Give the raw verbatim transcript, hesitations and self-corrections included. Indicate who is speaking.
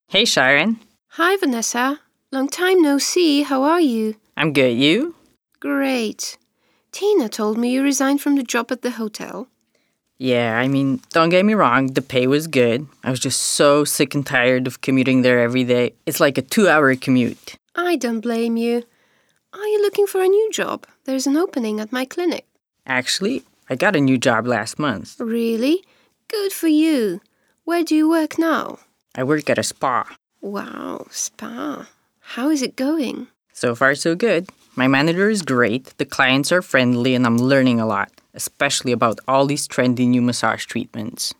Speaker 1: Hey, Sharon.
Speaker 2: Hi, Vanessa. Long time no see. How are you?
Speaker 1: I'm good. You?
Speaker 2: Great. Tina told me you resigned from the job at the hotel.
Speaker 1: Yeah, I mean, don't get me wrong, the pay was good. I was just so sick and tired of commuting there every day. It's like a two-hour commute.
Speaker 2: I don't blame you. Are you looking for a new job? There's an opening at my clinic.
Speaker 1: Actually, I got a new job last month.
Speaker 2: Really? Good for you. Where do you work now?
Speaker 1: I work at a spa.
Speaker 2: Wow, spa. How is it going?
Speaker 1: So far, so good. My manager is great, the clients are friendly, and I'm learning a lot, especially about all these trendy new massage treatments.